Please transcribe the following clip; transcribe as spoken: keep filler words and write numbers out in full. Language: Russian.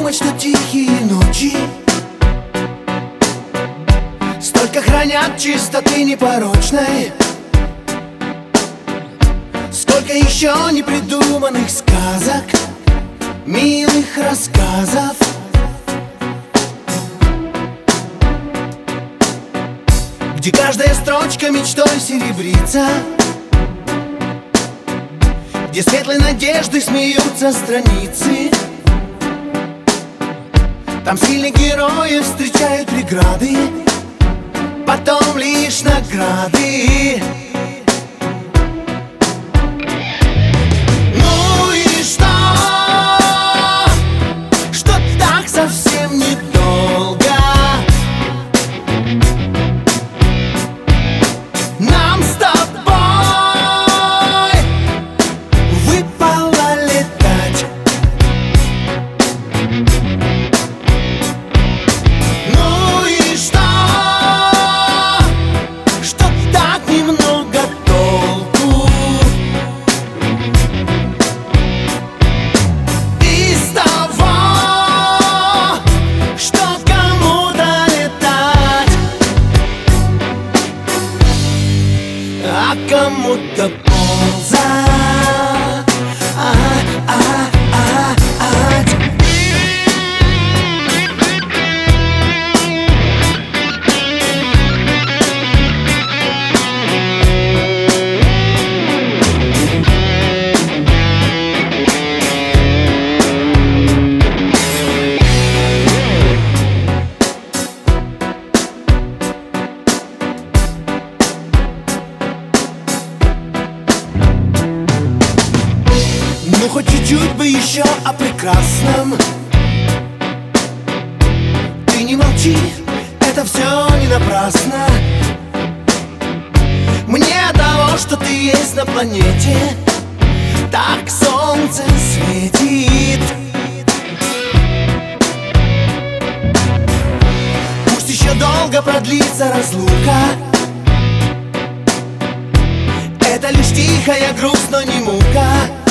думать, что тихие ночи столько хранят чистоты непорочной. Сколько еще непридуманных сказок, милых рассказов, где каждая строчка мечтой серебрится, где светлой надеждой смеются страницы. Там сильных героев встречают преграды, потом лишь награды. Ну и что, что так совсем недолго нам с тобой выпало летать. Ну и что, что так немного толку из того, что кому-то летать, а кому-то ползать. А, а, а, а. Ну хоть чуть-чуть бы еще о прекрасном. Ты не молчи, это все не напрасно. Мне того, что ты есть на планете, так солнце светит. Пусть еще долго продлится разлука, это лишь тихая грусть, но не мука.